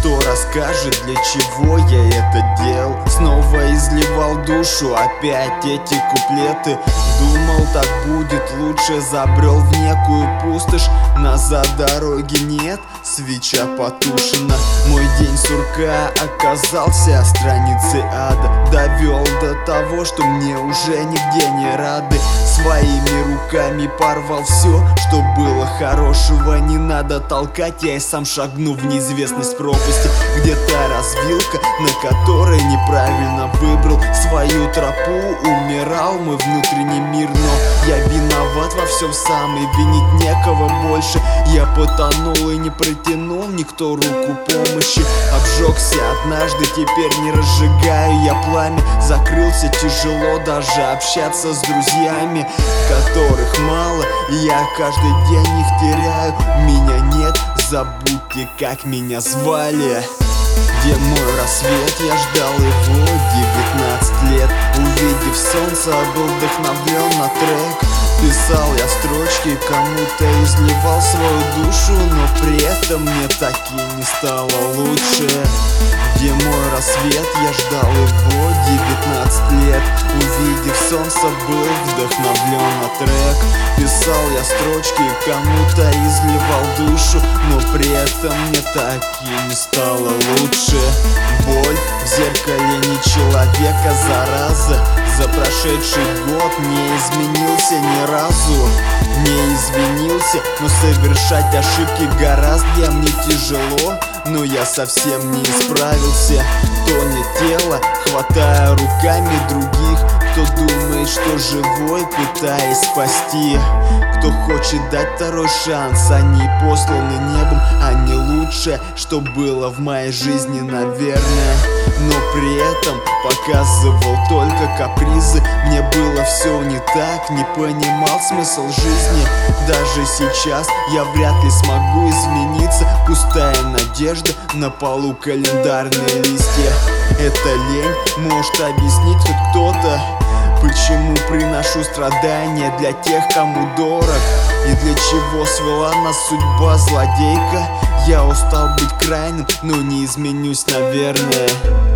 Кто расскажет, для чего я это делал? Снова изливал душу, опять эти куплеты. Думал, так будет лучше, забрел в некую пустошь. Назад дороги нет, свеча потушена. Мой день сурка оказался страницей ада. Довел до того, что мне уже нигде не рады. Своими руками порвал все, что было хорошего. Не надо толкать, я и сам шагну в неизвестность пропасти. Где-то развилка, на которой неправильно выбрал свою тропу. Умирал мой внутренний мир, но я виноват во всем сам, и винить некого больше. Я потонул и не протянул никто руку помощи. Обжегся однажды, теперь не разжигаю я пламя. Закрылся, тяжело даже общаться с друзьями, которых мало, и я каждый день их теряю. Меня нет, забудьте, как меня звали. Где мой рассвет, я ждал его 19 лет. Увидев солнце, был вдохновлен на трек. Писал я строчки, кому-то изливал свою душу, но при этом мне так и не стало лучше. Где мой рассвет, я ждал его 19 лет. Увидев солнце, был вдохновлен на трек. Писал я строчки, кому-то изливал душу, но при этом мне так и не стало лучше. Боль в зеркале не человека, зараза. За прошедший год не изменился ни разу. Не извинился, но совершать ошибки гораздо мне тяжело. Но я совсем не исправился. Тонет тело, хватая руками других. Кто думает, что живой, пытаясь спасти. Кто хочет дать второй шанс, они посланы небом. Они лучшее, что было в моей жизни, наверное. Но при этом показывал только капризы. Мне было все не так, не понимал смысл жизни. Даже сейчас я вряд ли смогу измениться. Пустая надежда, на полу календарные листья. Это лень может объяснить хоть кто-то, почему приношу страдания для тех, кому дорог. И для чего свела нас судьба, злодейка. Я устал быть крайним, но не изменюсь, наверное.